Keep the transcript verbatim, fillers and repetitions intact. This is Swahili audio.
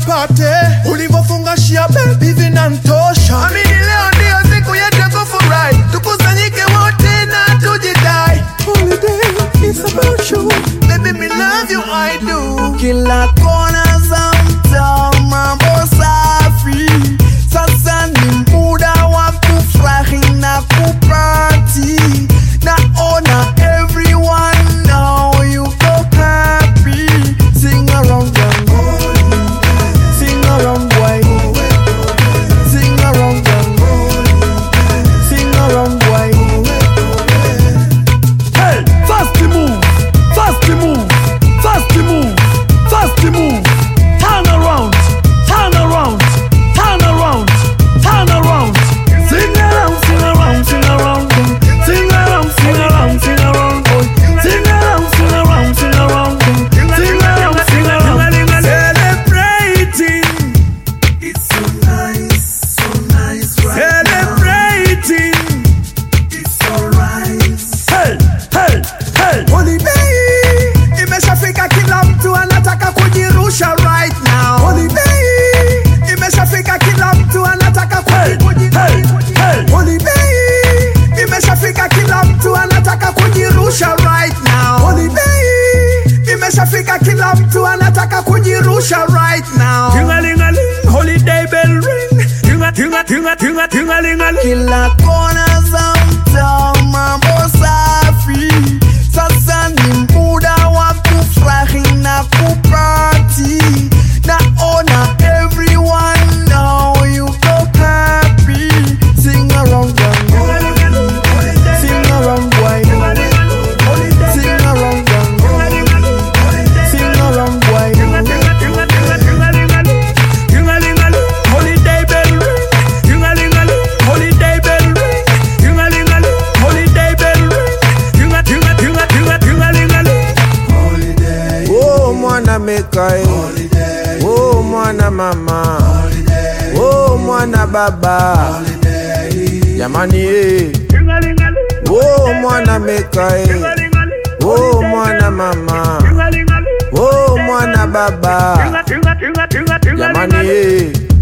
party. Ulivofunga shia baby vinantosha. Amini leo ndio siku yetu ya kufurahi. Tukusanyike wote na tujidai. Holiday is about you. Baby me love you I do. Kila kona za mtaa mambo safi. Sasa ni muda wa kufurahi na kuparty. Naona everyone now you go happy. Sing around young boy, sing around boy, sing around young boy, sing around boy. Hey, fast move, fast move, fast move, fast move. Turn around, turn around, turn around, turn around. Sing around, sing around, sing around. Sing around, sing around, sing around, boy. Sing around, sing around, sing around. Sing around, sing around. Celebrating, it's so nice, so nice, right? Celebrating, it's alright. Hey, hey, hey. Holiday, imeshafika kila mtu anataka kujirusha right now. Holiday, imeshafika kila mtu anataka kujirusha. Hey, hey. Holiday, imeshafika kila mtu anataka kujirusha right now. Holiday, imeshafika kila mtu anataka kujirusha right now. Ting-a-ling-a-ling, holiday bell ring. Tinga, tinga, tinga, tinga, ting-a-ling-a-ling. Kila kona za mtaa mambo safi. Sasa ni muda wa kufurahi na kuparty. Naona everyone now you go happy. Sing around young boy, sing around boy, sing around young boy, sing around boy. Ting-a-ling-a-ling, holiday bell ring. Ting-a-ling-a-ling, holiday bell ring. Ting-a-ling-a-ling, holiday bell ring. Tinga, tinga, tinga, tinga, ting-a-ling-a-ling. Holiday. Oh mwana mekai. Holiday. Oh mwana mama. Holiday. Oh mwana baba. Holiday. Jamani eh. Ting-a-ling-a-ling, Oh mwana mekai. ting-a-ling-a-ling. Oh mwana mama. Ting-a-ling-a-ling. Oh mwana baba. Tinga, tinga, tinga, tinga, ting-a-ling-a-ling. Jamani eh.